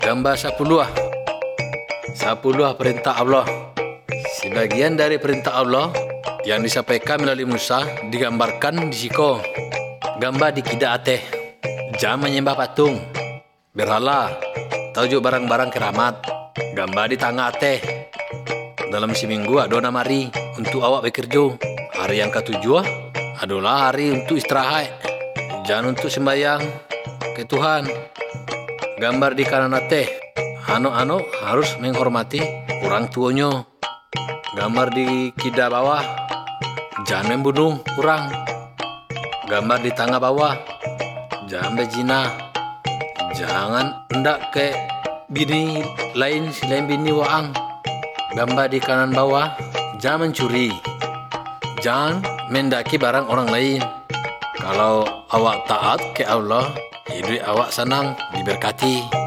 Gambar 10. 10 perintah Allah. Sebagian dari perintah Allah yang disampaikan melalui Musa digambarkan di siko. Gambar di kida ateh. Jangan menyembah patung, berhala, tajuk barang-barang keramat. Gambar di tangga ateh. Dalam seminggu ada 6 hari untuk awak bekerja. Hari yang ketujuh adalah hari untuk istirahat. Jangan untuk sembahyang ke Tuhan. Gambar di kanan ateh. Anak-anak harus menghormati orang tuanya. Gambar di kida bawah. Jangan membunuh orang. Gambar di tangga bawah. Jangan berzina. Jangan hendak ke bini lain selain bini waang. Gambar di kanan bawah. Jangan mencuri. Jangan mendaki barang orang lain. Kalau awak taat ke Allah, hidup awak senang, diberkati.